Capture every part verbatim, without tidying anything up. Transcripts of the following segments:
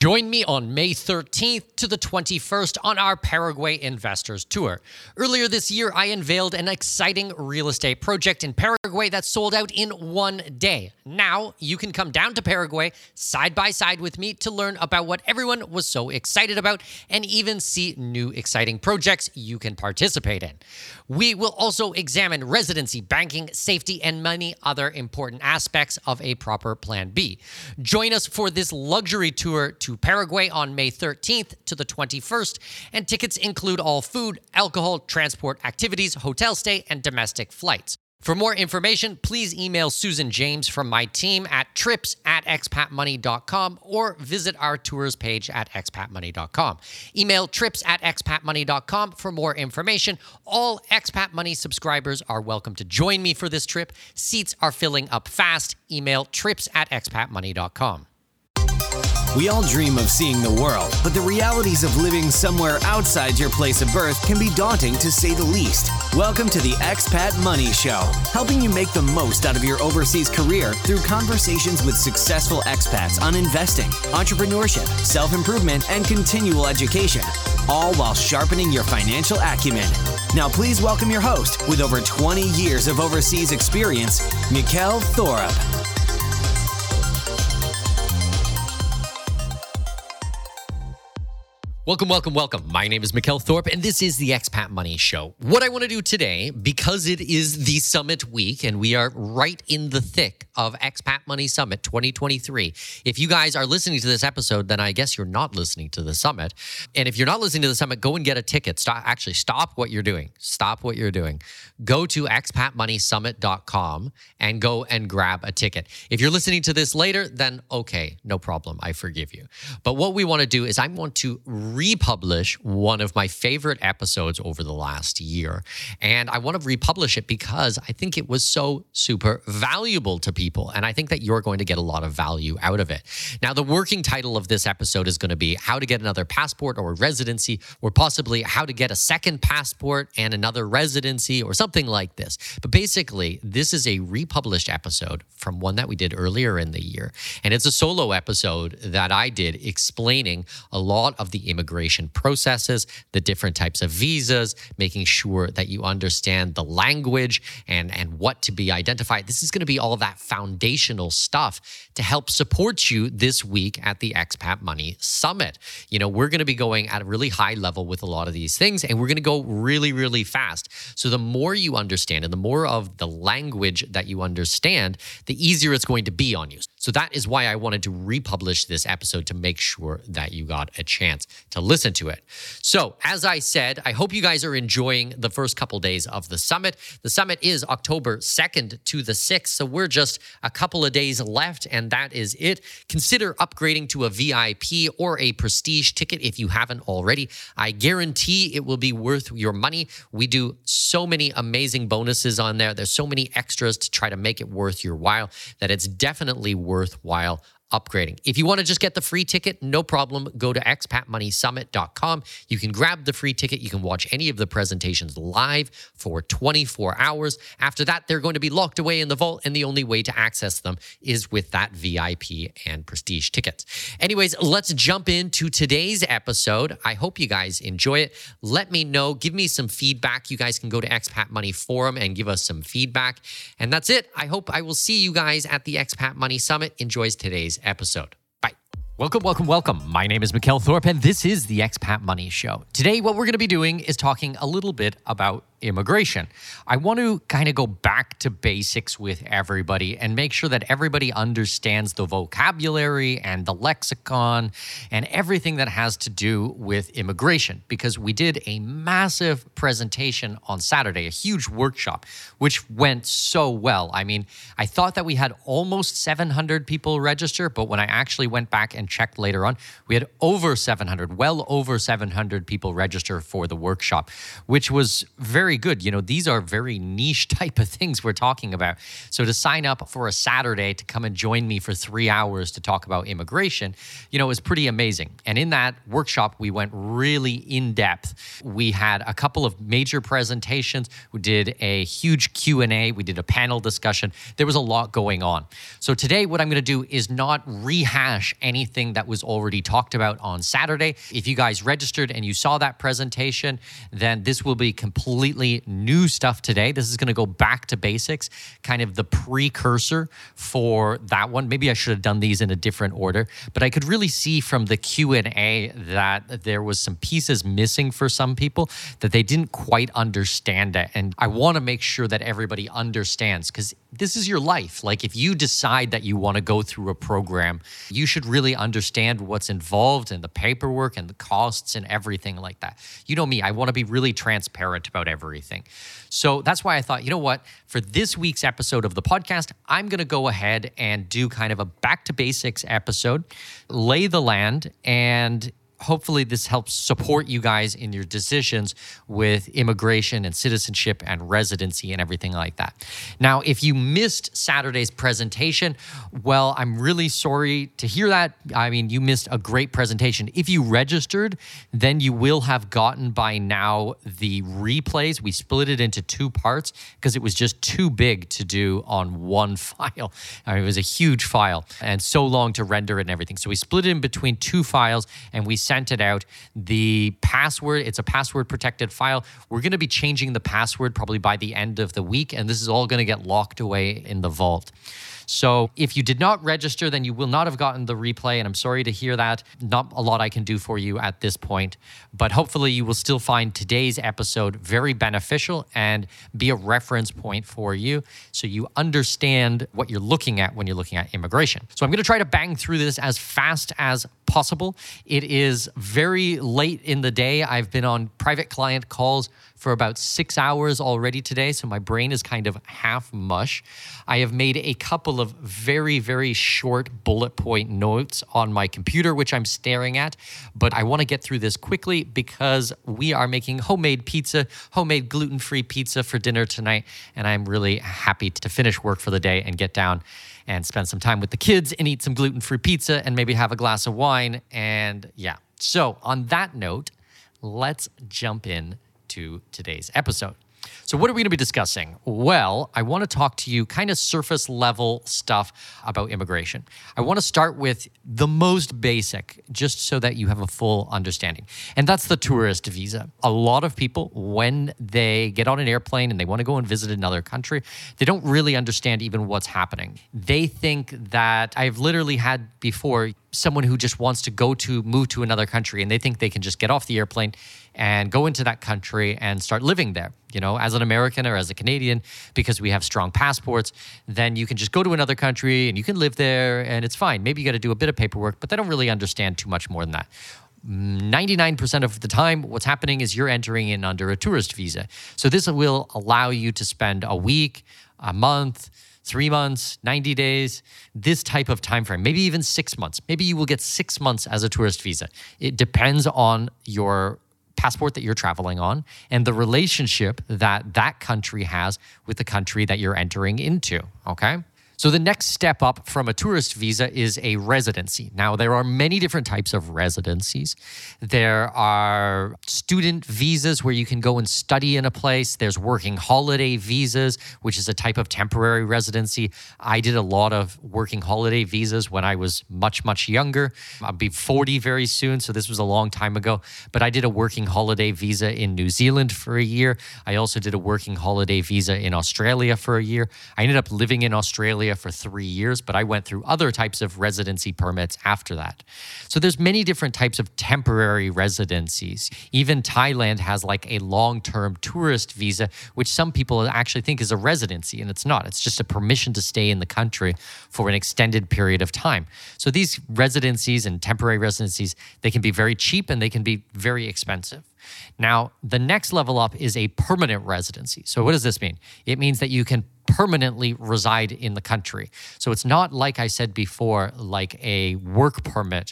Join me on May thirteenth to the twenty-first on our Paraguay Investors Tour. Earlier this year, I unveiled an exciting real estate project in Paraguay that sold out in one day. Now, you can come down to Paraguay side by side with me to learn about what everyone was so excited about and even see new exciting projects you can participate in. We will also examine residency, banking, safety, and many other important aspects of a proper Plan B. Join us for this luxury tour to Paraguay on May thirteenth to the twenty-first, and tickets include all food, alcohol, transport, activities, hotel stay, and domestic flights. For more information, please email Susan James from my team at trips at expat money dot com or visit our tours page at expat money dot com. Email trips at expat money dot com for more information. All Expat Money subscribers are welcome to join me for this trip. Seats are filling up fast. Email trips at expat money dot com. We all dream of seeing the world, but the realities of living somewhere outside your place of birth can be daunting to say the least. Welcome to the Expat Money Show, helping you make the most out of your overseas career through conversations with successful expats on investing, entrepreneurship, self-improvement, and continual education, all while sharpening your financial acumen. Now please welcome your host with over twenty years of overseas experience, Mikkel Thorup. Welcome, welcome, welcome. My name is Mikkel Thorup, and this is the Expat Money Show. What I want to do today, because it is the summit week, and we are right in the thick of Expat Money Summit twenty twenty-three. If you guys are listening to this episode, then I guess you're not listening to the summit. And if you're not listening to the summit, go and get a ticket. Stop, actually, stop what you're doing. Stop what you're doing. Go to expat money summit dot com and go and grab a ticket. If you're listening to this later, then okay, no problem. I forgive you. But what we want to do is I want to republish one of my favorite episodes over the last year. And I want to republish it because I think it was so super valuable to people. And I think that you're going to get a lot of value out of it. Now, the working title of this episode is going to be How to Get Another Passport or Residency, or possibly How to Get a Second Passport and Another Residency, or something like this. But basically, this is a republished episode from one that we did earlier in the year. And it's a solo episode that I did explaining a lot of the immigration processes, the different types of visas, making sure that you understand the language and, and what to be identified. This is going to be all that foundational stuff to help support you this week at the Expat Money Summit. You know, we're going to be going at a really high level with a lot of these things, and we're going to go really, really fast. So the more you understand and the more of the language that you understand, the easier it's going to be on you. So that is why I wanted to republish this episode, to make sure that you got a chance to listen to it. So as I said, I hope you guys are enjoying the first couple days of the summit. The summit is October second to the sixth, so we're just a couple of days left, and that is it. Consider upgrading to a V I P or a prestige ticket if you haven't already. I guarantee it will be worth your money. We do so many amazing bonuses on there. There's so many extras to try to make it worth your while that it's definitely worthwhile upgrading. If you want to just get the free ticket, no problem. Go to expat money summit dot com. You can grab the free ticket. You can watch any of the presentations live for twenty-four hours. After that, they're going to be locked away in the vault, and the only way to access them is with that V I P and prestige tickets. Anyways, let's jump into today's episode. I hope you guys enjoy it. Let me know. Give me some feedback. You guys can go to Expat Money Forum and give us some feedback. And that's it. I hope I will see you guys at the Expat Money Summit. Enjoys today's episode. Bye. Welcome, welcome, welcome. My name is Mikkel Thorup, and this is the Expat Money Show. Today, what we're going to be doing is talking a little bit about immigration. I want to kind of go back to basics with everybody and make sure that everybody understands the vocabulary and the lexicon and everything that has to do with immigration, because we did a massive presentation on Saturday, a huge workshop, which went so well. I mean, I thought that we had almost seven hundred people register, but when I actually went back and checked later on, we had over seven hundred, well over seven hundred people register for the workshop, which was very very good. You know, these are very niche type of things we're talking about. So to sign up for a Saturday to come and join me for three hours to talk about immigration, you know, is pretty amazing. And in that workshop, we went really in depth. We had a couple of major presentations. We did a huge Q and A. We did a panel discussion. There was a lot going on. So today, what I'm going to do is not rehash anything that was already talked about on Saturday. If you guys registered and you saw that presentation, then this will be completely new stuff today. This is going to go back to basics, kind of the precursor for that one. Maybe I should have done these in a different order, but I could really see from the Q and A that there was some pieces missing for some people, that they didn't quite understand it. And I want to make sure that everybody understands, because this is your life. Like, if you decide that you want to go through a program, you should really understand what's involved and the paperwork and the costs and everything like that. You know me, I want to be really transparent about everything. So that's why I thought, you know what, for this week's episode of the podcast, I'm going to go ahead and do kind of a back to basics episode, lay the land, and hopefully this helps support you guys in your decisions with immigration and citizenship and residency and everything like that. Now, if you missed Saturday's presentation, well, I'm really sorry to hear that. I mean, you missed a great presentation. If you registered, then you will have gotten by now the replays. We split it into two parts because it was just too big to do on one file. I mean, it was a huge file and so long to render it and everything. So we split it in between two files and we sent it out. The password, it's a password protected file. We're going to be changing the password probably by the end of the week, and this is all going to get locked away in the vault. So if you did not register, then you will not have gotten the replay, and I'm sorry to hear that. Not a lot I can do for you at this point, but hopefully you will still find today's episode very beneficial and be a reference point for you so you understand what you're looking at when you're looking at immigration. So I'm going to try to bang through this as fast as possible. It is very late in the day. I've been on private client calls for about six hours already today, so my brain is kind of half mush. I have made a couple of very, very short bullet point notes on my computer, which I'm staring at, but I want to get through this quickly because we are making homemade pizza, homemade gluten-free pizza for dinner tonight, and I'm really happy to finish work for the day and get down and spend some time with the kids and eat some gluten-free pizza and maybe have a glass of wine, and yeah. So on that note, let's jump in to today's episode. So what are we going to be discussing? Well, I want to talk to you kind of surface level stuff about immigration. I want to start with the most basic, just so that you have a full understanding. And that's the tourist visa. A lot of people, when they get on an airplane and they want to go and visit another country, they don't really understand even what's happening. They think that I've literally had before someone who just wants to go to move to another country, and they think they can just get off the airplane and go into that country and start living there. You know, as an American or as a Canadian, because we have strong passports, then you can just go to another country and you can live there and it's fine. Maybe you got to do a bit of paperwork, but they don't really understand too much more than that. ninety-nine percent of the time, what's happening is you're entering in under a tourist visa. So this will allow you to spend a week, a month, three months, ninety days, this type of time frame, maybe even six months. Maybe you will get six months as a tourist visa. It depends on your passport that you're traveling on and the relationship that that country has with the country that you're entering into, okay? So the next step up from a tourist visa is a residency. Now, there are many different types of residencies. There are student visas where you can go and study in a place. There's working holiday visas, which is a type of temporary residency. I did a lot of working holiday visas when I was much, much younger. I'll be forty very soon, so this was a long time ago. But I did a working holiday visa in New Zealand for a year. I also did a working holiday visa in Australia for a year. I ended up living in Australia for three years, but I went through other types of residency permits after that. So there's many different types of temporary residencies. Even Thailand has like a long-term tourist visa, which some people actually think is a residency, and it's not. It's just a permission to stay in the country for an extended period of time. So these residencies and temporary residencies, they can be very cheap and they can be very expensive. Now, the next level up is a permanent residency. So what does this mean? It means that you can permanently reside in the country. So it's not, like I said before, like a work permit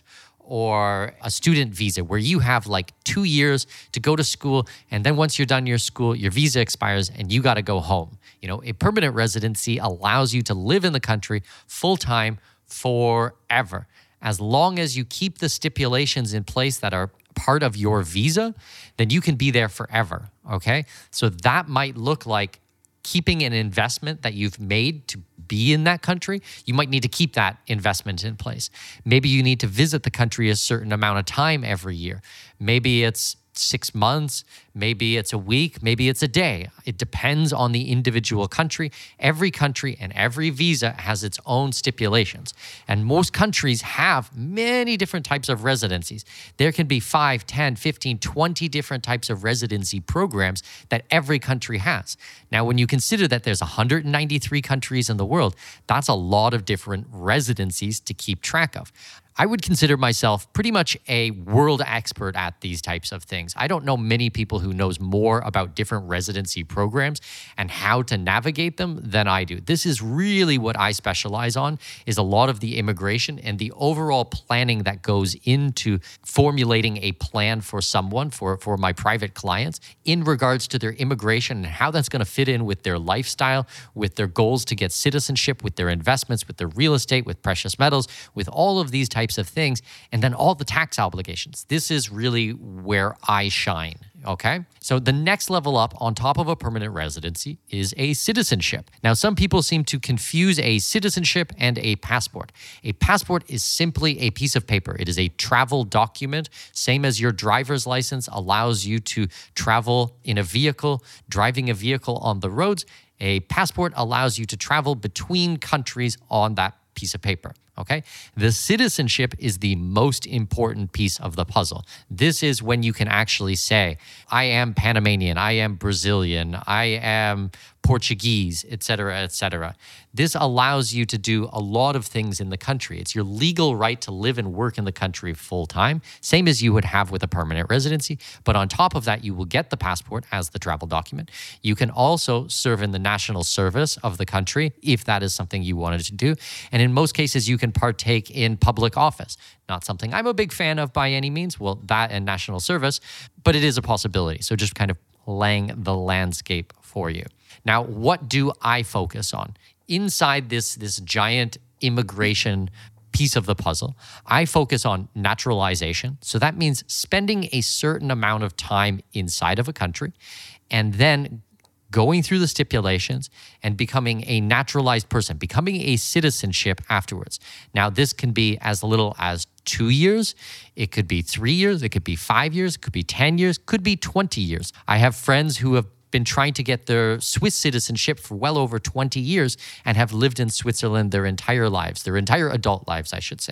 or a student visa where you have like two years to go to school. And then once you're done your school, your visa expires and you got to go home. You know, a permanent residency allows you to live in the country full time forever. As long as you keep the stipulations in place that are part of your visa, then you can be there forever. Okay. So that might look like keeping an investment that you've made to be in that country. You might need to keep that investment in place. Maybe you need to visit the country a certain amount of time every year. Maybe it's six months, maybe it's a week, maybe it's a day. It depends on the individual country. Every country and every visa has its own stipulations. And most countries have many different types of residencies. There can be five, ten, fifteen, twenty different types of residency programs that every country has. Now, when you consider that there's one hundred ninety-three countries in the world, that's a lot of different residencies to keep track of. I would consider myself pretty much a world expert at these types of things. I don't know many people who knows more about different residency programs and how to navigate them than I do. This is really what I specialize on, is a lot of the immigration and the overall planning that goes into formulating a plan for someone, for, for my private clients, in regards to their immigration and how that's going to fit in with their lifestyle, with their goals to get citizenship, with their investments, with their real estate, with precious metals, with all of these types of things, and then all the tax obligations. This is really where I shine, okay? So the next level up on top of a permanent residency is a citizenship. Now, some people seem to confuse a citizenship and a passport. A passport is simply a piece of paper. It is a travel document, same as your driver's license allows you to travel in a vehicle, driving a vehicle on the roads. A passport allows you to travel between countries on that piece of paper. Okay, the citizenship is the most important piece of the puzzle. This is when you can actually say, I am Panamanian, I am Brazilian, I am Portuguese, et cetera, et cetera. This allows you to do a lot of things in the country. It's your legal right to live and work in the country full time, same as you would have with a permanent residency. But on top of that, you will get the passport as the travel document. You can also serve in the national service of the country if that is something you wanted to do. And in most cases, you can partake in public office. Not something I'm a big fan of by any means. Well, that and national service, but it is a possibility. So just kind of laying the landscape for you. Now, what do I focus on? Inside this, this giant immigration piece of the puzzle, I focus on naturalization. So that means spending a certain amount of time inside of a country and then going through the stipulations and becoming a naturalized person, becoming a citizenship afterwards. Now, this can be as little as two years. It could be three years. It could be five years. It could be ten years. It could be twenty years. I have friends who have been trying to get their Swiss citizenship for well over twenty years and have lived in Switzerland their entire lives, their entire adult lives, I should say,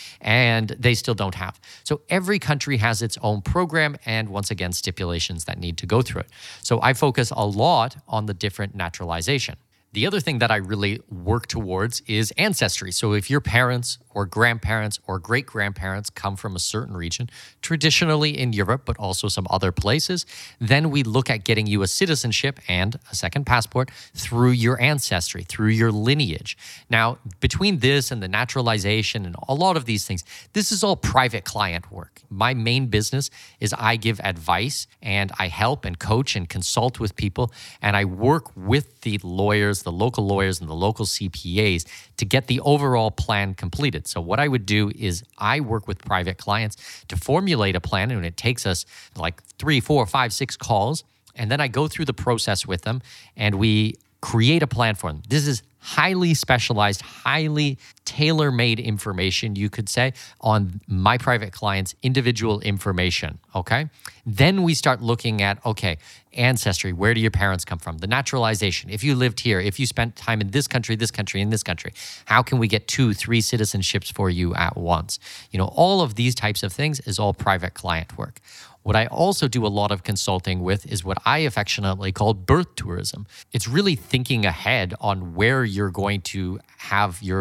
and they still don't have. So every country has its own program and, once again, stipulations that need to go through it. So I focus a lot on the different naturalization. The other thing that I really work towards is ancestry. So if your parents or grandparents or great-grandparents come from a certain region, traditionally in Europe, but also some other places, then we look at getting you a citizenship and a second passport through your ancestry, through your lineage. Now, between this and the naturalization and a lot of these things, this is all private client work. My main business is I give advice and I help and coach and consult with people, and I work with the lawyers, the local lawyers and the local C P As to get the overall plan completed. So what I would do is I work with private clients to formulate a plan, and it takes us like three, four, five, six calls. And then I go through the process with them and we create a plan for them. This is highly specialized, highly tailor-made information, you could say, on my private clients' individual information, okay? Then we start looking at, okay, ancestry, where do your parents come from? The naturalization, if you lived here, if you spent time in this country, this country, in this country, how can we get two, three citizenships for you at once? You know, all of these types of things is all private client work. What I also do a lot of consulting with is what I affectionately call birth tourism. It's really thinking ahead on where you're going to have your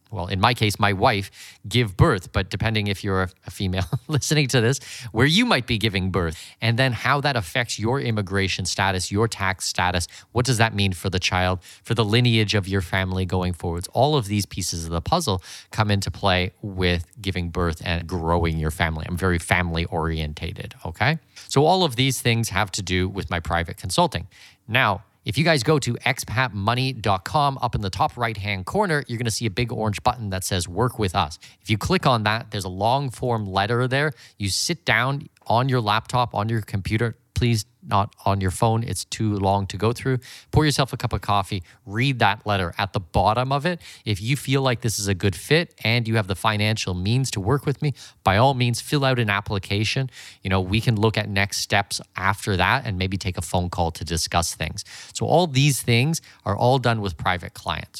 well, in my case, my wife, give birth, but depending if you're a female listening to this, where you might be giving birth, and then how that affects your immigration status, your tax status. What does that mean for the child, for the lineage of your family going forwards? All of these pieces of the puzzle come into play with giving birth and growing your family. I'm very family orientated, okay? So all of these things have to do with my private consulting. Now, if you guys go to expat money dot com, up in the top right-hand corner, you're going to see a big orange button that says Work With Us. If you click on that, there's a long form letter there. You sit down on your laptop, on your computer. Please not on your phone. It's too long to go through. Pour yourself a cup of coffee. Read that letter. At the bottom of it, if you feel like this is a good fit and you have the financial means to work with me, by all means, fill out an application. You know, we can look at next steps after that and maybe take a phone call to discuss things. So all these things are all done with private clients.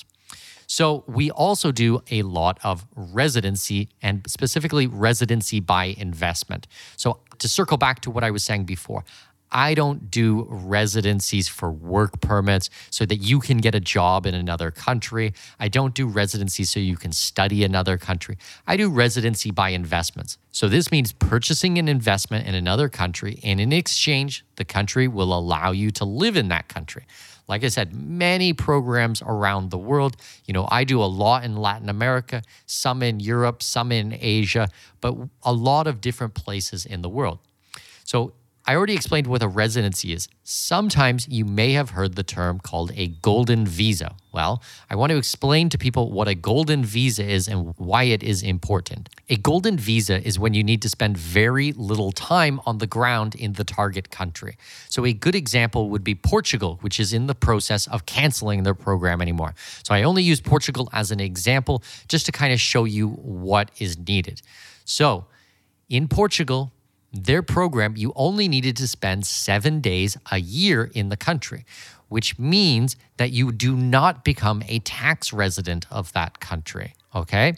So we also do a lot of residency, and specifically residency by investment. So to circle back to what I was saying before, I don't do residencies for work permits so that you can get a job in another country. I don't do residencies so you can study another country. I do residency by investments. So this means purchasing an investment in another country, and in exchange, the country will allow you to live in that country. Like I said, many programs around the world. You know, I do a lot in Latin America, some in Europe, some in Asia, but a lot of different places in the world. So I already explained what a residency is. Sometimes you may have heard the term called a golden visa. Well, I want to explain to people what a golden visa is and why it is important. A golden visa is when you need to spend very little time on the ground in the target country. So a good example would be Portugal, which is in the process of canceling their program anymore. So I only use Portugal as an example just to kind of show you what is needed. So in Portugal, their program, you only needed to spend seven days a year in the country, which means that you do not become a tax resident of that country, okay?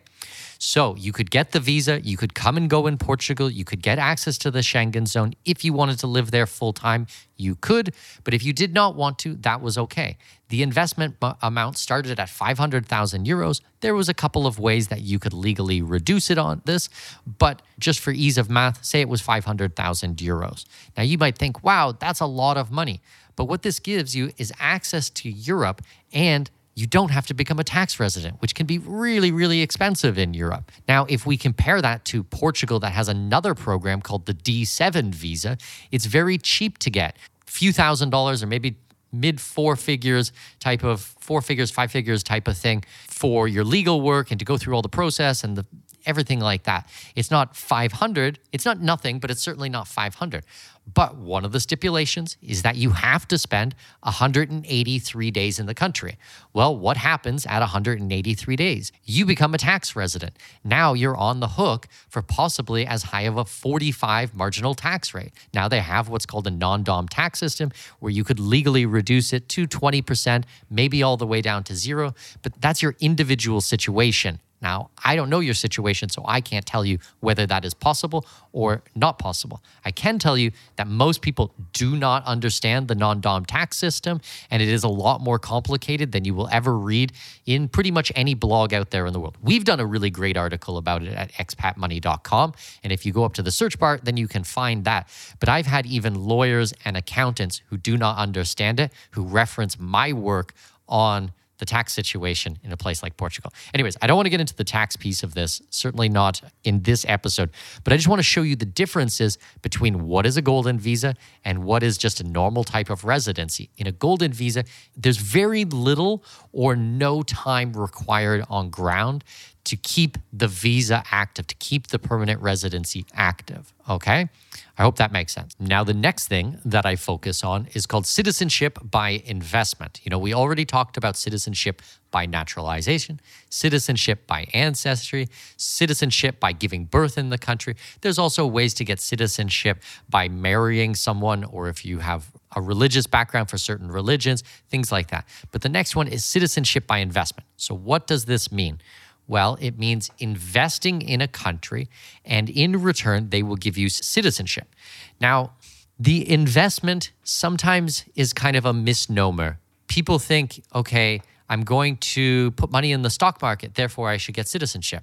So you could get the visa, you could come and go in Portugal, you could get access to the Schengen zone. If you wanted to live there full time, you could, but if you did not want to, that was okay. The investment amount started at five hundred thousand euros. There was a couple of ways that you could legally reduce it on this, but just for ease of math, say it was five hundred thousand euros. Now you might think, wow, that's a lot of money. But what this gives you is access to Europe, and you don't have to become a tax resident, which can be really, really expensive in Europe. Now, if we compare that to Portugal that has another program called the D seven visa, it's very cheap to get. A few thousand dollars or maybe mid four figures type of, four figures, five figures type of thing for your legal work and to go through all the process and the everything like that. It's not five hundred. It's not nothing, but it's certainly not five hundred. But one of the stipulations is that you have to spend one hundred eighty-three days in the country. Well, what happens at one hundred eighty-three days? You become a tax resident. Now you're on the hook for possibly as high of a forty-five marginal tax rate. Now they have what's called a non-dom tax system where you could legally reduce it to twenty percent, maybe all the way down to zero, but that's your individual situation. Now, I don't know your situation, so I can't tell you whether that is possible or not possible. I can tell you that most people do not understand the non-dom tax system, and it is a lot more complicated than you will ever read in pretty much any blog out there in the world. We've done a really great article about it at expat money dot com, and if you go up to the search bar, then you can find that. But I've had even lawyers and accountants who do not understand it, who reference my work on the tax situation in a place like Portugal. Anyways, I don't want to get into the tax piece of this, certainly not in this episode, but I just want to show you the differences between what is a golden visa and what is just a normal type of residency. In a golden visa, there's very little or no time required on ground to keep the visa active, to keep the permanent residency active, okay? I hope that makes sense. Now, the next thing that I focus on is called citizenship by investment. You know, we already talked about citizenship by naturalization, citizenship by ancestry, citizenship by giving birth in the country. There's also ways to get citizenship by marrying someone, or if you have a religious background for certain religions, things like that. But the next one is citizenship by investment. So what does this mean? Well, it means investing in a country, and in return, they will give you citizenship. Now, the investment sometimes is kind of a misnomer. People think, okay, I'm going to put money in the stock market, therefore I should get citizenship.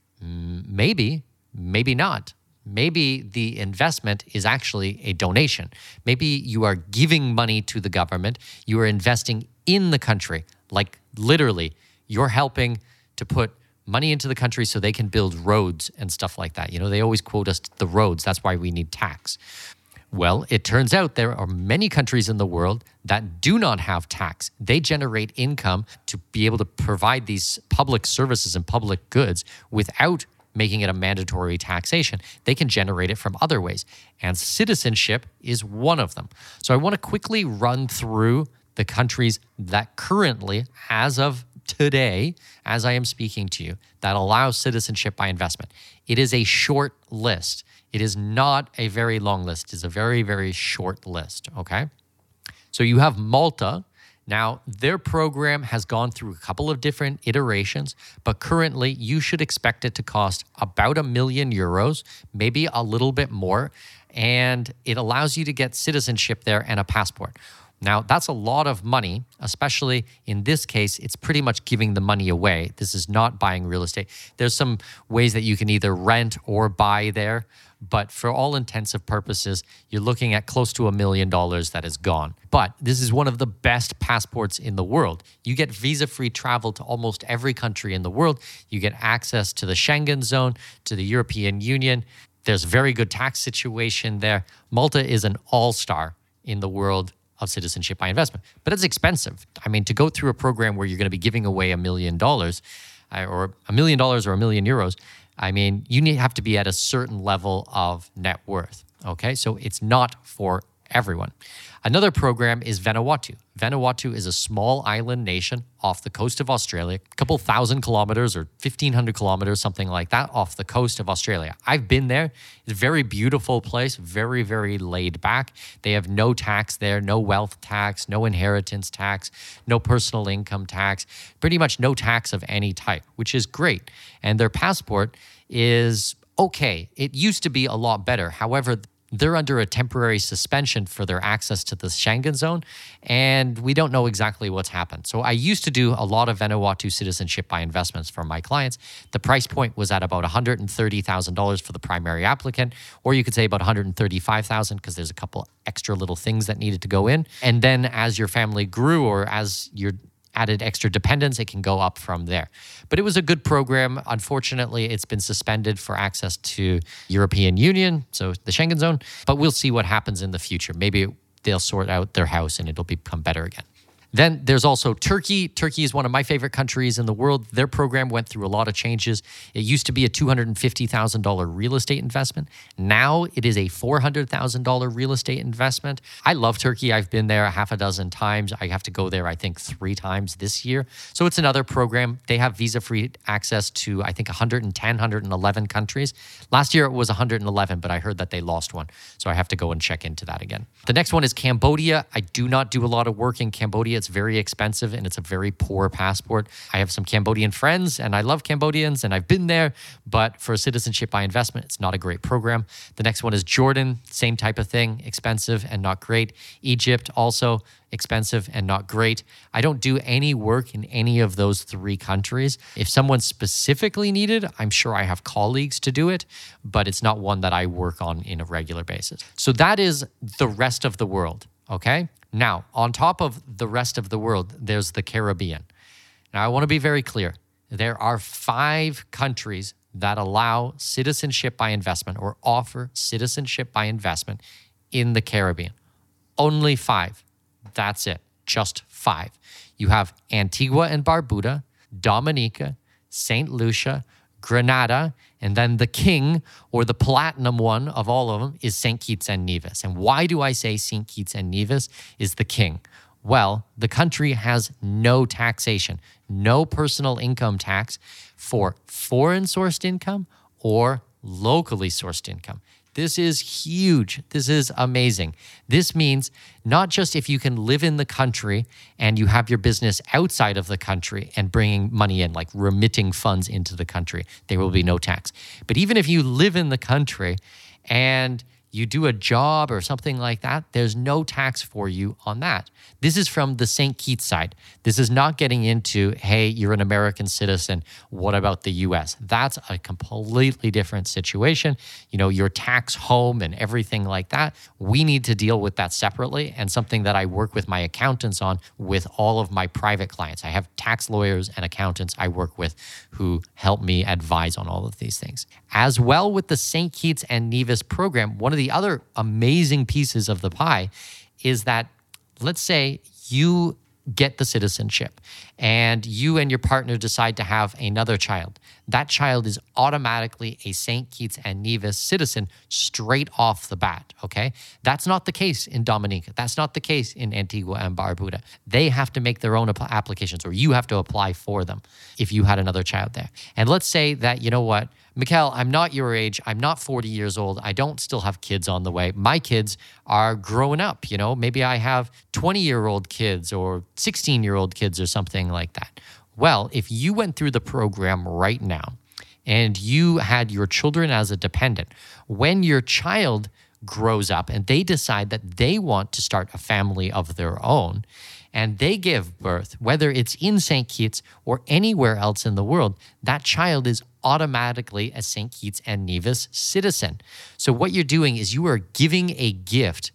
Maybe, maybe not. Maybe the investment is actually a donation. Maybe you are giving money to the government. You are investing in the country. Like literally, you're helping to put money into the country so they can build roads and stuff like that. You know, they always quote us the roads. That's why we need tax. Well, it turns out there are many countries in the world that do not have tax. They generate income to be able to provide these public services and public goods without making it a mandatory taxation. They can generate it from other ways. And citizenship is one of them. So I want to quickly run through the countries that currently, as of today, as I am speaking to you, that allow citizenship by investment. It is a short list. It is not a very long list. It's a very, very short list, okay? So you have Malta. Now, their program has gone through a couple of different iterations, but currently you should expect it to cost about a million euros, maybe a little bit more, and it allows you to get citizenship there and a passport. Now, that's a lot of money, especially in this case, it's pretty much giving the money away. This is not buying real estate. There's some ways that you can either rent or buy there, but for all intensive purposes, you're looking at close to a million dollars that is gone. But this is one of the best passports in the world. You get visa-free travel to almost every country in the world. You get access to the Schengen zone, to the European Union. There's a very good tax situation there. Malta is an all-star in the world of citizenship by investment, but it's expensive. I mean, to go through a program where you're going to be giving away a million dollars or a million dollars or a million euros, I mean, you need have to be at a certain level of net worth, okay? So it's not for everyone. Another program is Vanuatu. Vanuatu is a small island nation off the coast of Australia, a couple thousand kilometers or fifteen hundred kilometers, something like that, off the coast of Australia. I've been there. It's a very beautiful place, very, very laid back. They have no tax there, no wealth tax, no inheritance tax, no personal income tax, pretty much no tax of any type, which is great. And their passport is okay. It used to be a lot better. However, they're under a temporary suspension for their access to the Schengen zone, and we don't know exactly what's happened. So I used to do a lot of Vanuatu citizenship by investments for my clients. The price point was at about one hundred thirty thousand dollars for the primary applicant, or you could say about one hundred thirty-five thousand dollars because there's a couple extra little things that needed to go in. And then as your family grew or as your added extra dependents, it can go up from there. But it was a good program. Unfortunately, it's been suspended for access to European Union, so the Schengen zone. But we'll see what happens in the future. Maybe they'll sort out their house and it'll become better again. Then there's also Turkey. Turkey is one of my favorite countries in the world. Their program went through a lot of changes. It used to be a two hundred fifty thousand dollars real estate investment. Now it is a four hundred thousand dollars real estate investment. I love Turkey. I've been there a half a dozen times. I have to go there, I think, three times this year. So it's another program. They have visa-free access to, I think, one hundred ten, one hundred eleven countries. Last year it was one hundred eleven, but I heard that they lost one. So I have to go and check into that again. The next one is Cambodia. I do not do a lot of work in Cambodia. It's very expensive and it's a very poor passport. I have some Cambodian friends and I love Cambodians and I've been there, but for citizenship by investment, it's not a great program. The next one is Jordan, same type of thing, expensive and not great. Egypt, also expensive and not great. I don't do any work in any of those three countries. If someone specifically needed, I'm sure I have colleagues to do it, but it's not one that I work on in a regular basis. So that is the rest of the world, okay? Now, on top of the rest of the world, there's the Caribbean. Now, I want to be very clear. There are five countries that allow citizenship by investment or offer citizenship by investment in the Caribbean. Only five. That's it. Just five. You have Antigua and Barbuda, Dominica, Saint Lucia, Grenada, and then the king, or the platinum one of all of them, is Saint Kitts and Nevis. And why do I say Saint Kitts and Nevis is the king? Well, the country has no taxation, no personal income tax for foreign-sourced income or locally sourced income. This is huge. This is amazing. This means not just if you can live in the country and you have your business outside of the country and bringing money in, like remitting funds into the country, there will be no tax. But even if you live in the country and you do a job or something like that, there's no tax for you on that. This is from the Saint Kitts side. This is not getting into, hey, you're an American citizen, what about the U S? That's a completely different situation. You know, your tax home and everything like that, we need to deal with that separately, and something that I work with my accountants on with all of my private clients. I have tax lawyers and accountants I work with who help me advise on all of these things. As well, with the Saint Kitts and Nevis program, one of the other amazing pieces of the pie is that, let's say you get the citizenship and you and your partner decide to have another child. That child is automatically a Saint Kitts and Nevis citizen straight off the bat, okay? That's not the case in Dominica. That's not the case in Antigua and Barbuda. They have to make their own applications, or you have to apply for them if you had another child there. And let's say that, you know what, Mikkel, I'm not your age. I'm not forty years old. I don't still have kids on the way. My kids are growing up, you know. Maybe I have twenty-year-old kids or sixteen-year-old kids or something like that. Well, if you went through the program right now and you had your children as a dependent, when your child grows up and they decide that they want to start a family of their own, and they give birth, whether it's in Saint Kitts or anywhere else in the world, that child is automatically a Saint Kitts and Nevis citizen. So what you're doing is you are giving a gift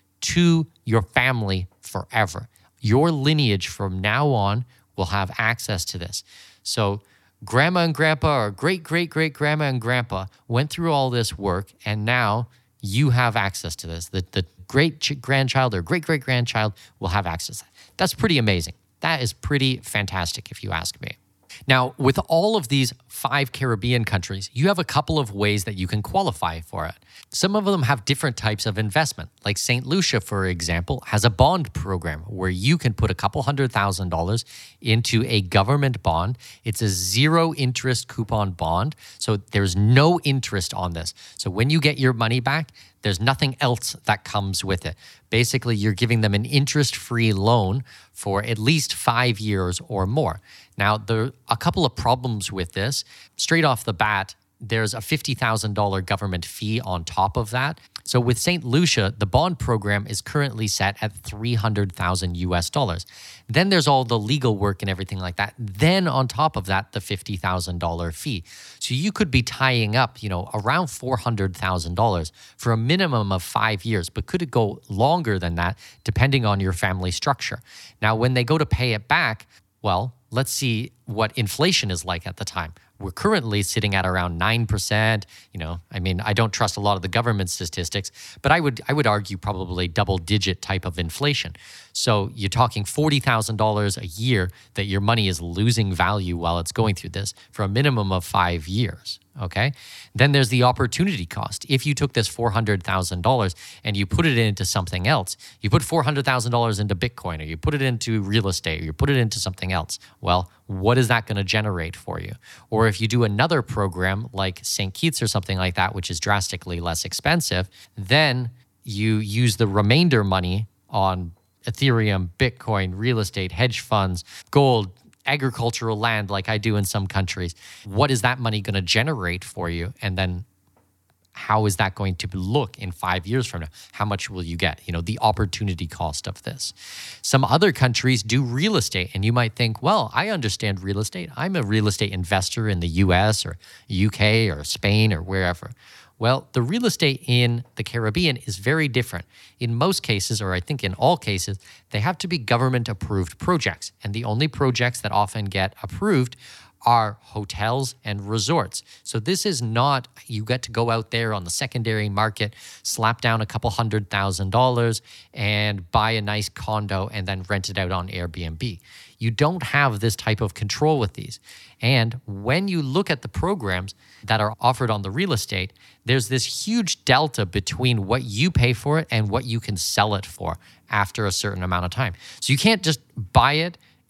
to your family forever. Your lineage from now on will have access to this. So grandma and grandpa, or great, great, great grandma and grandpa went through all this work, and now you have access to this. The, the great grandchild or great great grandchild will have access to that. That's pretty amazing. That is pretty fantastic, if you ask me. Now, with all of these five Caribbean countries, you have a couple of ways that you can qualify for it. Some of them have different types of investment. Like Saint Lucia, for example, has a bond program where you can put a couple hundred thousand dollars into a government bond. It's a zero interest coupon bond, so there's no interest on this. So when you get your money back, there's nothing else that comes with it. Basically, you're giving them an interest-free loan for at least five years or more. Now, there are a couple of problems with this. Straight off the bat, there's a fifty thousand dollars government fee on top of that. So with Saint Lucia, the bond program is currently set at three hundred thousand U S dollars. Then there's all the legal work and everything like that. Then on top of that, the fifty thousand dollars fee. So you could be tying up, you know, around four hundred thousand dollars for a minimum of five years, but could it go longer than that depending on your family structure? Now, when they go to pay it back, well, let's see what inflation is like at the time. We're currently sitting at around nine percent. You know, I mean, I don't trust a lot of the government statistics, but I would I would argue probably double-digit type of inflation. So you're talking forty thousand dollars a year that your money is losing value while it's going through this for a minimum of five years. Okay. Then there's the opportunity cost. If you took this four hundred thousand dollars and you put it into something else, you put four hundred thousand dollars into Bitcoin, or you put it into real estate, or you put it into something else. Well, what is that going to generate for you? Or if you do another program like Saint Kitts or something like that, which is drastically less expensive, then you use the remainder money on Ethereum, Bitcoin, real estate, hedge funds, gold, agricultural land like I do in some countries. What is that money going to generate for you? And then how is that going to look in five years from now? How much will you get? You know, the opportunity cost of this. Some other countries do real estate, and you might think, well, I understand real estate. I'm a real estate investor in the U S or U K or Spain or wherever. Well, the real estate in the Caribbean is very different. In most cases, or I think in all cases, they have to be government-approved projects. And the only projects that often get approved are hotels and resorts. So this is not, you get to go out there on the secondary market, slap down a couple hundred thousand dollars and buy a nice condo and then rent it out on Airbnb. You don't have this type of control with these. And when you look at the programs that are offered on the real estate, there's this huge delta between what you pay for it and what you can sell it for after a certain amount of time. So you can't just buy it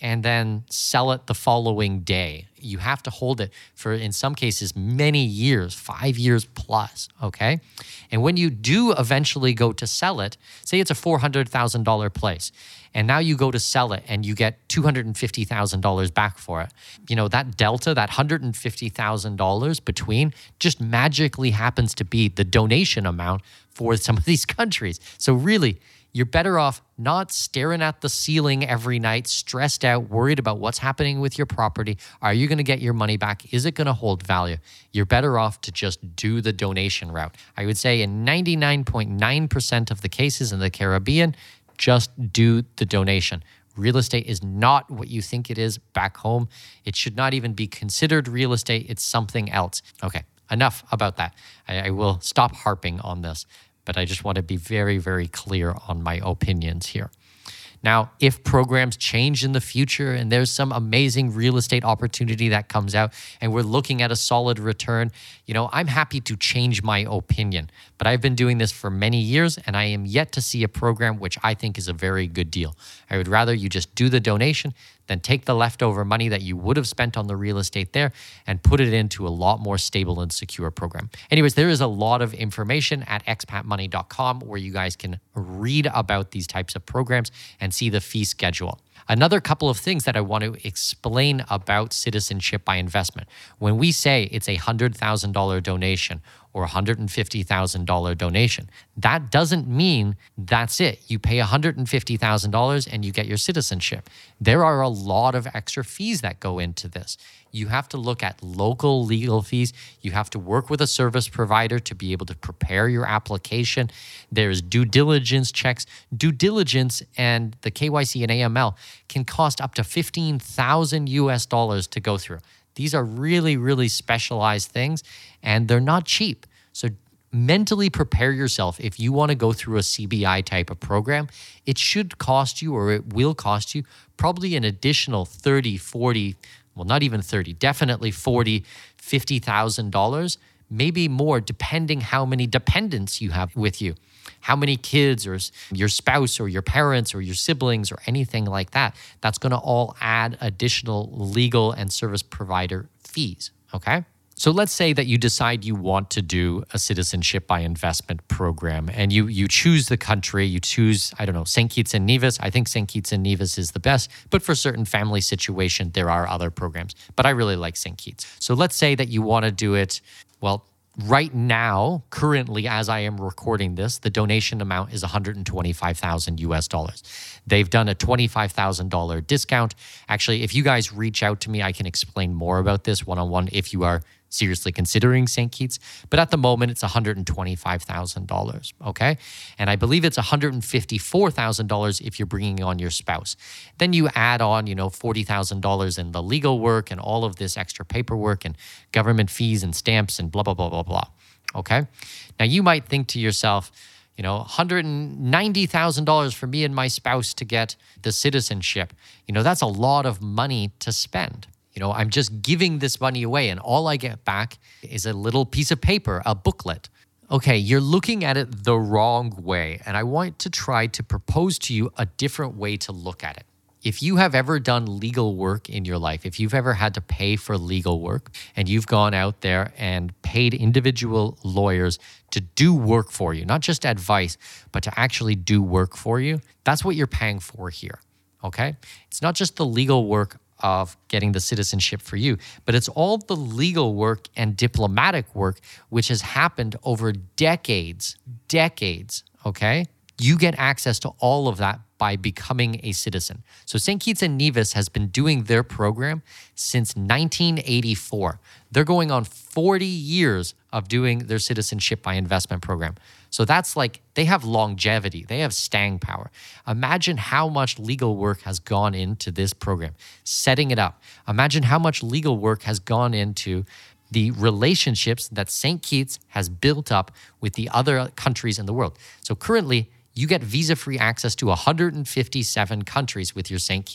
and then sell it the following day. You have to hold it for, in some cases, many years, five years plus, okay? And when you do eventually go to sell it, say it's a four hundred thousand dollars place, and now you go to sell it and you get two hundred fifty thousand dollars back for it. You know, that delta, that one hundred fifty thousand dollars between just magically happens to be the donation amount for some of these countries. So really, you're better off not staring at the ceiling every night, stressed out, worried about what's happening with your property. Are you going to get your money back? Is it going to hold value? You're better off to just do the donation route. I would say in ninety-nine point nine percent of the cases in the Caribbean, just do the donation. Real estate is not what you think it is back home. It should not even be considered real estate. It's something else. Okay, enough about that. I, I will stop harping on this, but I just want to be very, very clear on my opinions here. Now, if programs change in the future and there's some amazing real estate opportunity that comes out and we're looking at a solid return, you know, I'm happy to change my opinion. But I've been doing this for many years and I am yet to see a program which I think is a very good deal. I would rather you just do the donation than take the leftover money that you would have spent on the real estate there and put it into a lot more stable and secure program. Anyways, there is a lot of information at expat money dot com where you guys can read about these types of programs and see the fee schedule. Another couple of things that I want to explain about citizenship by investment. When we say it's a one hundred thousand dollars donation or one hundred fifty thousand dollars donation, that doesn't mean that's it. You pay one hundred fifty thousand dollars and you get your citizenship. There are a lot of extra fees that go into this. You have to look at local legal fees. You have to work with a service provider to be able to prepare your application. There's due diligence checks. Due diligence and the K Y C and A M L can cost up to fifteen thousand U S dollars to go through. These are really, really specialized things, and they're not cheap. So mentally prepare yourself. If you want to go through a C B I type of program, it should cost you, or it will cost you, probably an additional thirty, forty, well, not even thirty, definitely forty, fifty thousand dollars, maybe more, depending how many dependents you have with you. How many kids or your spouse or your parents or your siblings or anything like that. That's going to all add additional legal and service provider fees, okay? So let's say that you decide you want to do a citizenship by investment program and you you choose the country, you choose, I don't know, Saint Kitts and Nevis. I think Saint Kitts and Nevis is the best, but for certain family situation, there are other programs. But I really like Saint Kitts. So let's say that you want to do it, well, right now, currently, as I am recording this, the donation amount is one hundred twenty-five thousand U S dollars. They've done a twenty-five thousand dollars discount. Actually, if you guys reach out to me, I can explain more about this one-on-one if you are seriously considering Saint Kitts. But at the moment, it's one hundred twenty-five thousand dollars, okay? And I believe it's one hundred fifty-four thousand dollars if you're bringing on your spouse. Then you add on, you know, forty thousand dollars in the legal work and all of this extra paperwork and government fees and stamps and blah, blah, blah, blah, blah, okay? Now, you might think to yourself, you know, one hundred ninety thousand dollars for me and my spouse to get the citizenship. You know, that's a lot of money to spend. You know, I'm just giving this money away and all I get back is a little piece of paper, a booklet. Okay, you're looking at it the wrong way, and I want to try to propose to you a different way to look at it. If you have ever done legal work in your life, if you've ever had to pay for legal work and you've gone out there and paid individual lawyers to do work for you, not just advice, but to actually do work for you, that's what you're paying for here, okay? It's not just the legal work of getting the citizenship for you, but it's all the legal work and diplomatic work which has happened over decades, decades, okay? You get access to all of that by becoming a citizen. So Saint Kitts and Nevis has been doing their program since nineteen eighty-four. They're going on forty years of doing their citizenship by investment program. So that's like, they have longevity, they have staying power. Imagine how much legal work has gone into this program, setting it up. Imagine how much legal work has gone into the relationships that Saint Kitts has built up with the other countries in the world. So currently, you get visa-free access to one hundred fifty-seven countries with your Saint Kitts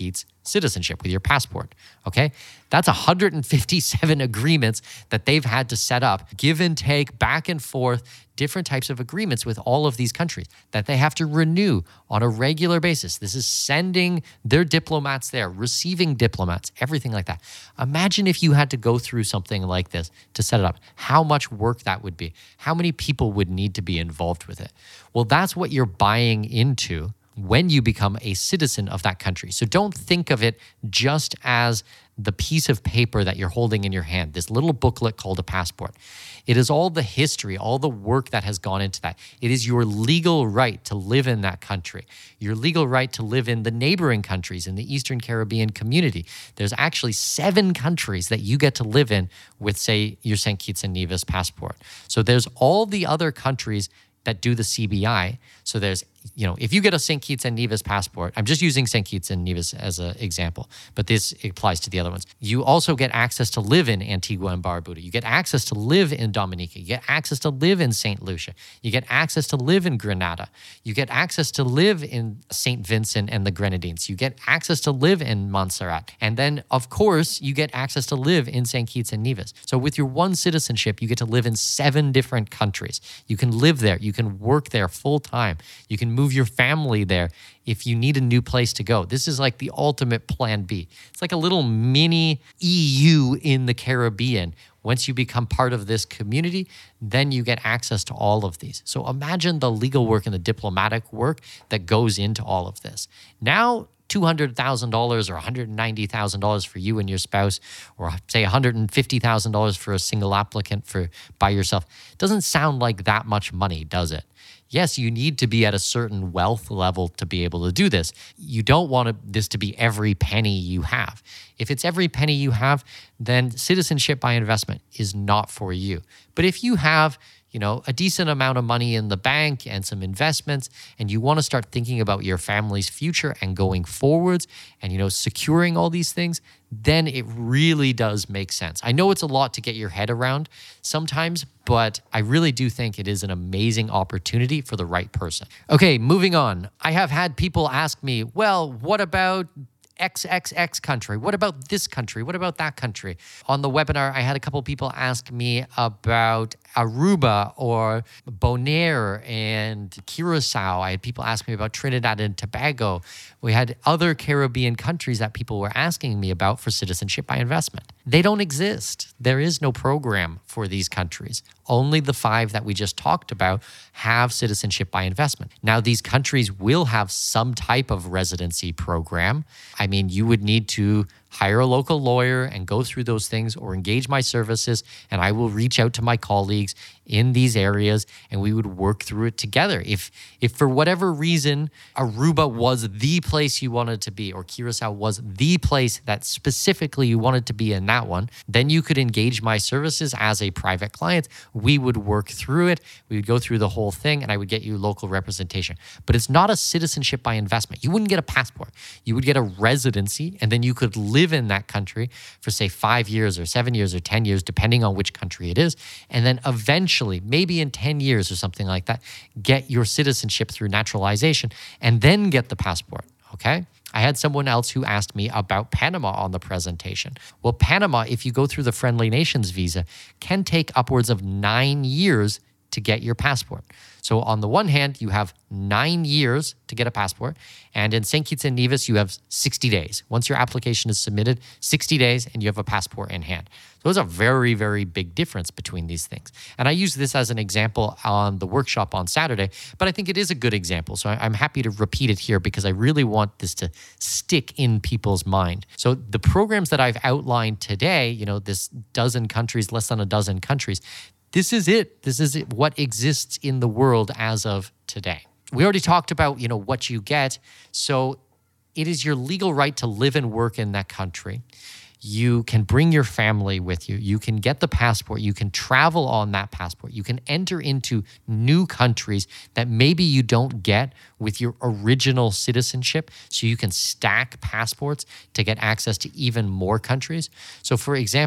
citizenship, with your passport, okay? That's one hundred fifty-seven agreements that they've had to set up, give and take, back and forth, different types of agreements with all of these countries that they have to renew on a regular basis. This is sending their diplomats there, receiving diplomats, everything like that. Imagine if you had to go through something like this to set it up, how much work that would be, how many people would need to be involved with it. Well, that's what you're buying into when you become a citizen of that country. So don't think of it just as the piece of paper that you're holding in your hand, this little booklet called a passport. It is all the history, all the work that has gone into that. It is your legal right to live in that country, your legal right to live in the neighboring countries in the Eastern Caribbean community. There's actually seven countries that you get to live in with, say, your Saint Kitts and Nevis passport. So there's all the other countries that do the C B I. So there's, you know, if you get a Saint Kitts and Nevis passport, I'm just using Saint Kitts and Nevis as an example, but this applies to the other ones. You also get access to live in Antigua and Barbuda. You get access to live in Dominica. You get access to live in Saint Lucia. You get access to live in Grenada. You get access to live in Saint Vincent and the Grenadines. You get access to live in Montserrat. And then, of course, you get access to live in Saint Kitts and Nevis. So with your one citizenship, you get to live in seven different countries. You can live there. You can work there full time. You can move your family there if you need a new place to go. This is like the ultimate plan B. It's like a little mini E U in the Caribbean. Once you become part of this community, then you get access to all of these. So imagine the legal work and the diplomatic work that goes into all of this. Now, two hundred thousand dollars or one hundred ninety thousand dollars for you and your spouse, or say one hundred fifty thousand dollars for a single applicant for by yourself, doesn't sound like that much money, does it? Yes, you need to be at a certain wealth level to be able to do this. You don't want this to be every penny you have. If it's every penny you have, then citizenship by investment is not for you. But if you have, you know, a decent amount of money in the bank and some investments, and you want to start thinking about your family's future and going forwards and, you know, securing all these things, then it really does make sense. I know it's a lot to get your head around sometimes, but I really do think it is an amazing opportunity for the right person. Okay, moving on. I have had people ask me, well, what about X X X country? What about this country? What about that country? On the webinar, I had a couple people ask me about Aruba or Bonaire and Curacao. I had people ask me about Trinidad and Tobago. We had other Caribbean countries that people were asking me about for citizenship by investment. They don't exist. There is no program for these countries. Only the five that we just talked about have citizenship by investment. Now, these countries will have some type of residency program. I mean, you would need to hire a local lawyer and go through those things, or engage my services, and I will reach out to my colleagues in these areas and we would work through it together. If if for whatever reason Aruba was the place you wanted to be, or Curacao was the place that specifically you wanted to be in that one, then you could engage my services as a private client. We would work through it. We would go through the whole thing and I would get you local representation. But it's not a citizenship by investment. You wouldn't get a passport. You would get a residency, and then you could live in that country for, say, five years or seven years or ten years, depending on which country it is. And then eventually, maybe in ten years or something like that, get your citizenship through naturalization and then get the passport, okay? I had someone else who asked me about Panama on the presentation. Well, Panama, if you go through the Friendly Nations visa, can take upwards of nine years to get your passport. So on the one hand, you have nine years to get a passport, and in Saint Kitts and Nevis, you have sixty days. Once your application is submitted, sixty days, and you have a passport in hand. So there's a very, very big difference between these things. And I use this as an example on the workshop on Saturday, but I think it is a good example. So I'm happy to repeat it here because I really want this to stick in people's mind. So the programs that I've outlined today, you know, this dozen countries, less than a dozen countries, this is it. This is it, what exists in the world as of today. We already talked about, you know, what you get. So it is your legal right to live and work in that country. You can bring your family with you. You can get the passport. You can travel on that passport. You can enter into new countries that maybe you don't get with your original citizenship. So you can stack passports to get access to even more countries. So for example,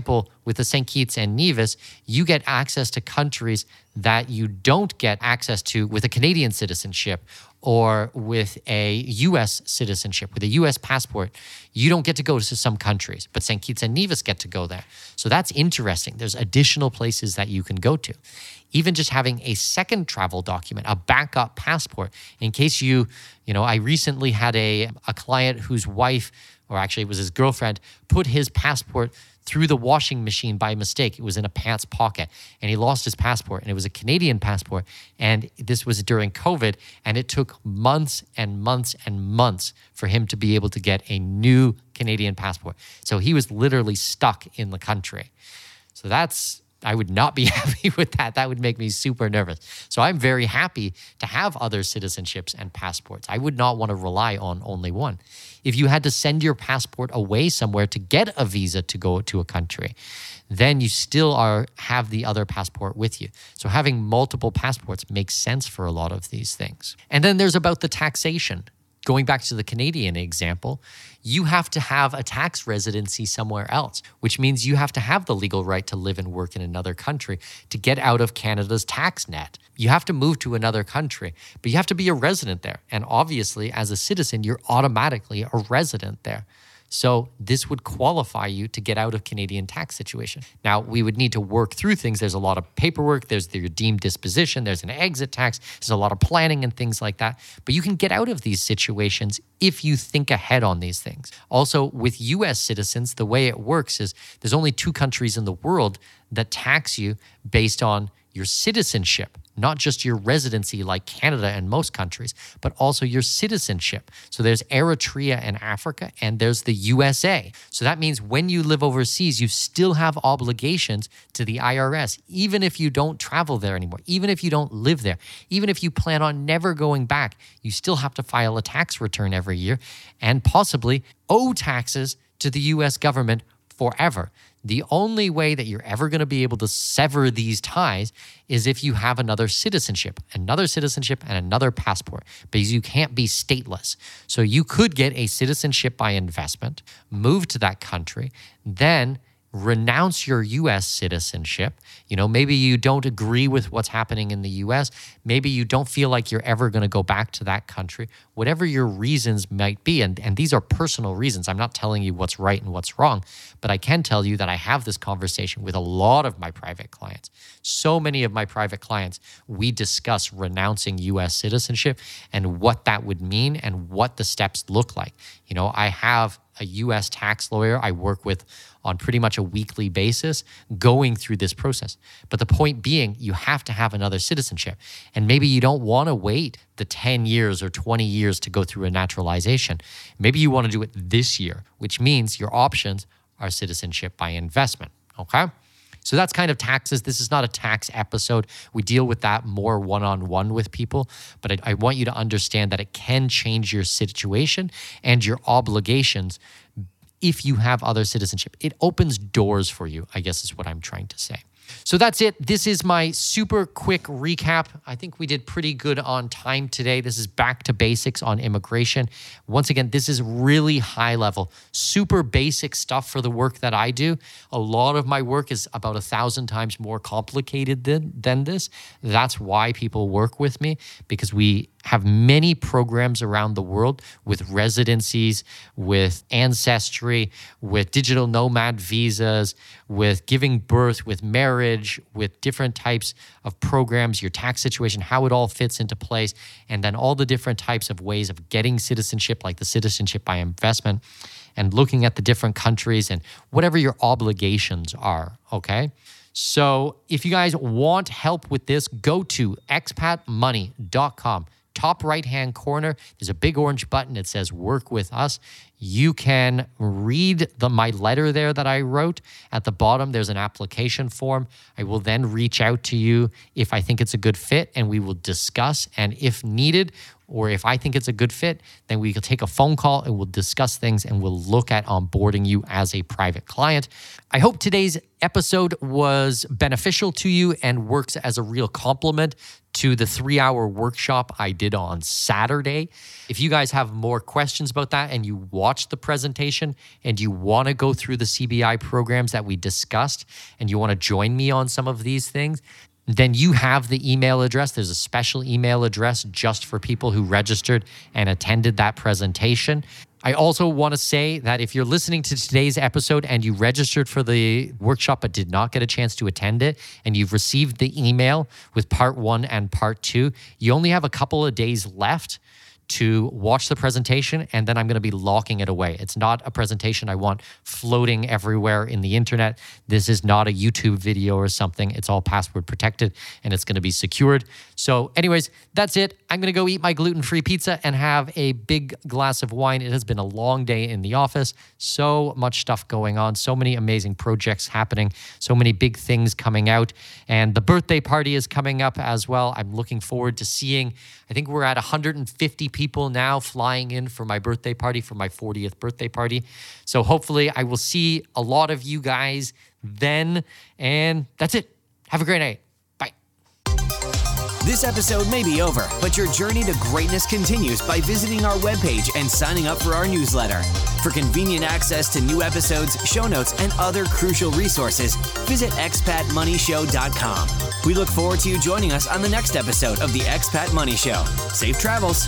with the Saint Kitts and Nevis, you get access to countries that you don't get access to with a Canadian citizenship or with a U S citizenship, with a U S passport. You don't get to go to some countries, but Saint Kitts and Nevis get to go there. So that's interesting. There's additional places that you can go to. Even just having a second travel document, a backup passport, in case you, you know, I recently had a, a client whose wife, or actually it was his girlfriend, put his passport through the washing machine by mistake. It was in a pants pocket and he lost his passport, and it was a Canadian passport. And this was during COVID, and it took months and months and months for him to be able to get a new Canadian passport. So he was literally stuck in the country. So that's, I would not be happy with that. That would make me super nervous. So I'm very happy to have other citizenships and passports. I would not want to rely on only one. If you had to send your passport away somewhere to get a visa to go to a country, then you still are have the other passport with you. So having multiple passports makes sense for a lot of these things. And then there's about the taxation. Going back to the Canadian example, you have to have a tax residency somewhere else, which means you have to have the legal right to live and work in another country to get out of Canada's tax net. You have to move to another country, but you have to be a resident there. And obviously, as a citizen, you're automatically a resident there. So this would qualify you to get out of Canadian tax situation. Now, we would need to work through things. There's a lot of paperwork. There's the redeemed disposition. There's an exit tax. There's a lot of planning and things like that. But you can get out of these situations if you think ahead on these things. Also, with U S citizens, the way it works is there's only two countries in the world that tax you based on your citizenship, not just your residency like Canada and most countries, but also your citizenship. So there's Eritrea and Africa, and there's the U S A. So that means when you live overseas, you still have obligations to the I R S, even if you don't travel there anymore, even if you don't live there, even if you plan on never going back, you still have to file a tax return every year and possibly owe taxes to the U S government forever. The only way that you're ever going to be able to sever these ties is if you have another citizenship, another citizenship and another passport, because you can't be stateless. So you could get a citizenship by investment, move to that country, then renounce your U S citizenship. You know, maybe you don't agree with what's happening in the U S. Maybe you don't feel like you're ever going to go back to that country. Whatever your reasons might be, and, and these are personal reasons. I'm not telling you what's right and what's wrong, but I can tell you that I have this conversation with a lot of my private clients. So many of my private clients, we discuss renouncing U S citizenship and what that would mean and what the steps look like. You know, I have a U S tax lawyer I work with on pretty much a weekly basis going through this process. But the point being, you have to have another citizenship. And maybe you don't want to wait the ten years or twenty years to go through a naturalization. Maybe you want to do it this year, which means your options are citizenship by investment, okay? So that's kind of taxes. This is not a tax episode. We deal with that more one-on-one with people, but I, I want you to understand that it can change your situation and your obligations if you have other citizenship. It opens doors for you, I guess is what I'm trying to say. So that's it. This is my super quick recap. I think we did pretty good on time today. This is back to basics on immigration. Once again, this is really high level, super basic stuff for the work that I do. A lot of my work is about a thousand times more complicated than, than this. That's why people work with me, because we have many programs around the world with residencies, with ancestry, with digital nomad visas, with giving birth, with marriage, with different types of programs, your tax situation, how it all fits into place, and then all the different types of ways of getting citizenship, like the citizenship by investment, and looking at the different countries and whatever your obligations are, okay? So if you guys want help with this, go to expat money dot com. Top right-hand corner, there's a big orange button. It says work with us. You can read the my letter there that I wrote. At the bottom, there's an application form. I will then reach out to you if I think it's a good fit, and we will discuss. And if needed, or if I think it's a good fit, then we can take a phone call and we'll discuss things and we'll look at onboarding you as a private client. I hope today's episode was beneficial to you and works as a real complement to the three-hour workshop I did on Saturday. If you guys have more questions about that and you watched the presentation and you want to go through the C B I programs that we discussed and you want to join me on some of these things, then you have the email address. There's a special email address just for people who registered and attended that presentation. I also want to say that if you're listening to today's episode and you registered for the workshop but did not get a chance to attend it, and you've received the email with part one and part two, you only have a couple of days left to watch the presentation, and then I'm going to be locking it away. It's not a presentation I want floating everywhere in the internet. This is not a YouTube video or something. It's all password protected, and it's going to be secured. So anyways, that's it. I'm going to go eat my gluten-free pizza and have a big glass of wine. It has been a long day in the office. So much stuff going on. So many amazing projects happening. So many big things coming out. And the birthday party is coming up as well. I'm looking forward to seeing, I think we're at one hundred fifty people now flying in for my birthday party, for my fortieth birthday party. So hopefully I will see a lot of you guys then. And that's it. Have a great night. Bye. This episode may be over, but your journey to greatness continues by visiting our webpage and signing up for our newsletter. For convenient access to new episodes, show notes, and other crucial resources, visit expat money show dot com. We look forward to you joining us on the next episode of the Expat Money Show. Safe travels.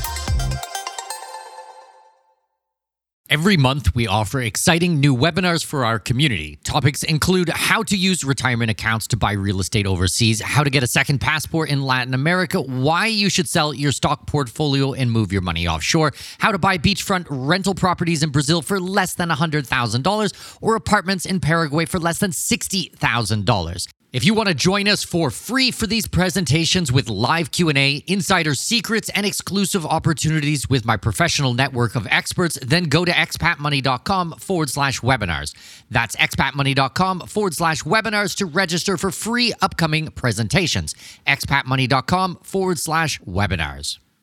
Every month, we offer exciting new webinars for our community. Topics include how to use retirement accounts to buy real estate overseas, how to get a second passport in Latin America, why you should sell your stock portfolio and move your money offshore, how to buy beachfront rental properties in Brazil for less than one hundred thousand dollars, or apartments in Paraguay for less than sixty thousand dollars. If you want to join us for free for these presentations with live Q and A, insider secrets, and exclusive opportunities with my professional network of experts, then go to expatmoney.com forward slash webinars. That's expatmoney.com forward slash webinars to register for free upcoming presentations. expatmoney.com forward slash webinars.